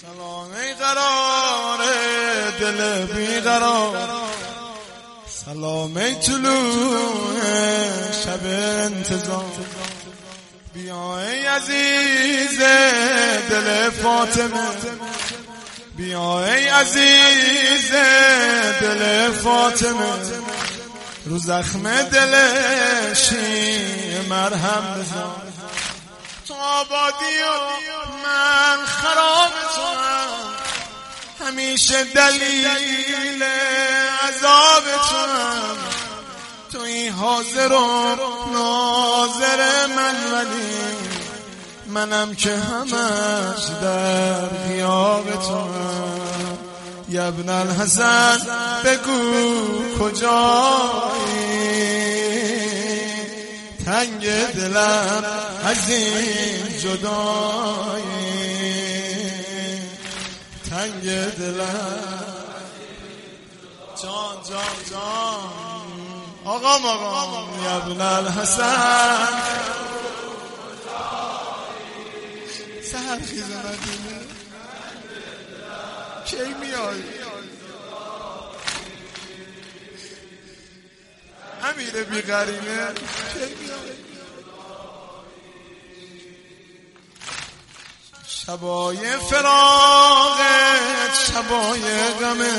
سلام ای قرار دل بیقرار، سلام ای طلوع شب انتظار، بیا ای عزیز دل فاطمه، بیا ای عزیز دل فاطمه، رو زخم دل شیعه مرهم بزن. تو آبادی و من خراب توام، همیشه دلیل عذاب توام، توی حاضر و ناظر من، ولی منم که همش در غیاب توام. یا ابن الحسن بگو کجایی، تنگ دلم از این جدایی، تنگ دلم. جان جان جان آقام یا ابن الحسن سهر خیزه ندیمه کی میای امیر بیقرینه کی میای؟ شبای فراقت شبای غمه،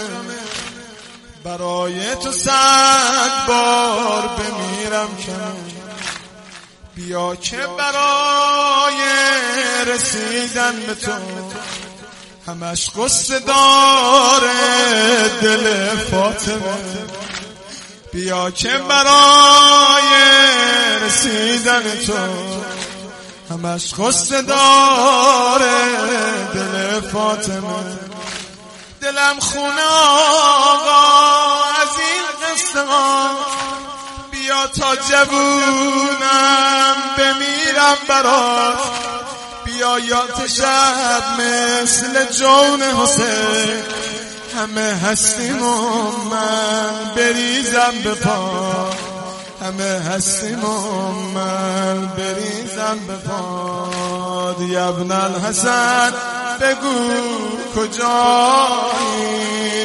برای تو 100 بار بمیرم که بیا که برای رسیدن به تو همش قصه داره دل فاطمه، بیا که برای رسیدن تو همش قصه داره دل فاطمه. دلم خونه آقا از این قصه ها، بیا تا جوونم بمیرم برات، بیا یاد شب مثل جون حسین، همه هستیم و من بریزم به پا، همه هستیم و من بریزم به پا. یا ابن الحسن بگو کجایی،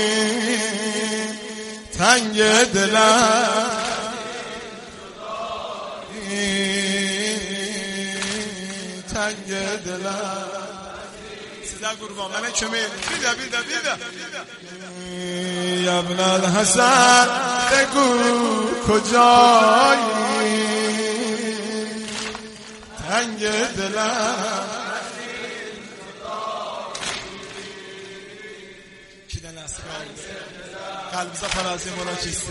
تنگ دلم تنگ دلم. سیده قربان من کمیل بیده بیده بیده. یا ابن الحسن بگو کجایی، تنگ دلم. کی دل اسکار قلب زفر از این مرا چیستی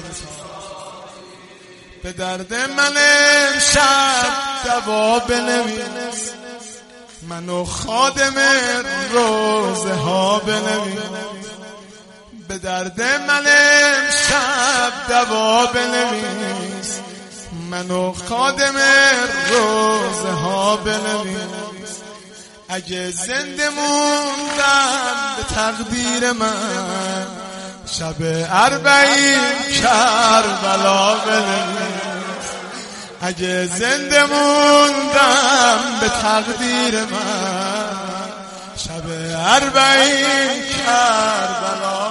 به درد من امشب دوا بنویس، منو خادم روزه ها بنویس، به درد من امشب دوا بنویس، منو خادم روزه ها بنویس. اگه زنده موندم به تقدیر من، شب 40 کربلا بنویس. اگه زنده موندم به تقدیر من، شب 40 کربلا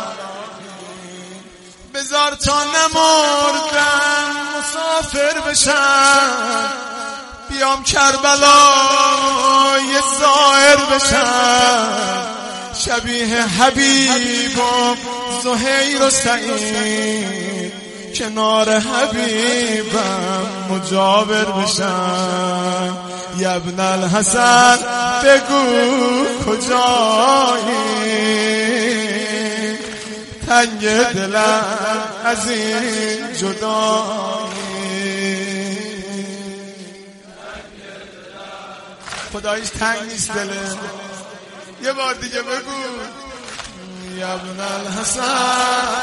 بذار تا نمردم مسافر بشم، بیام کربلا یه زائر بشم، شبیه حبیب و زهیر و سعید کنار حبیبم مجاور بشم. یا ابن الحسن بگو کجایی، تنگ دلم از این جدایی. خدایش تنگ نیست دله، یه بار دیگه بگو یا ابن الحسن.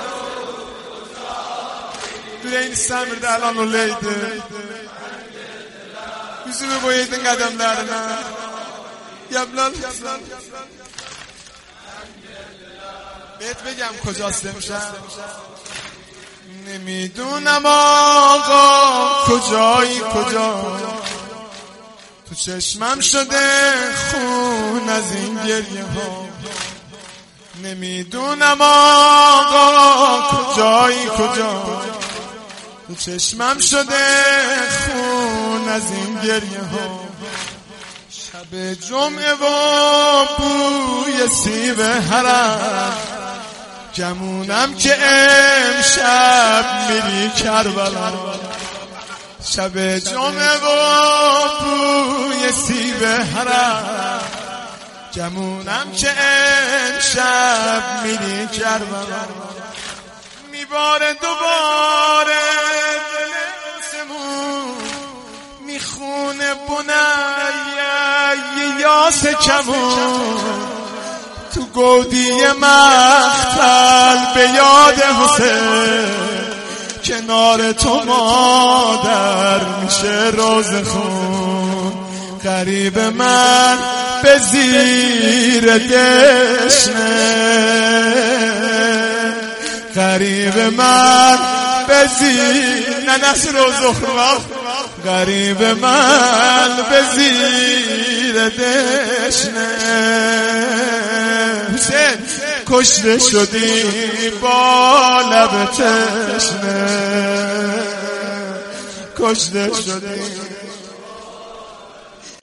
دوره این سمر ده الان و لیده yüzümü boyaydın kademlerine. Ya ابن الحسن بهت بگم کجاست امشب، نمیدونم آقا کجایی کجا، تو چشمم شده خون از این گریه ها، نمیدونم آقا کجایی کجا. تو چشمم شده خون از این گریه ها، شب جمعه و بوی سیب حرم، گمونم که امشب میری کربلا. شب جمعه و بوی سیب حرم، گمونم که امشب میری کربلا. میباره دوباره دل آسمون، میخونه بنیه یاس کمون، تو گودی مقتل به یاد حسین، کنار تو مادر میشه روز خون. غریب من به زیر دشنه، غریب من به زیر ننس روز خون، غریب من به زیر دشنه. حسین کشته شدی با لب تشنه، کشته شدی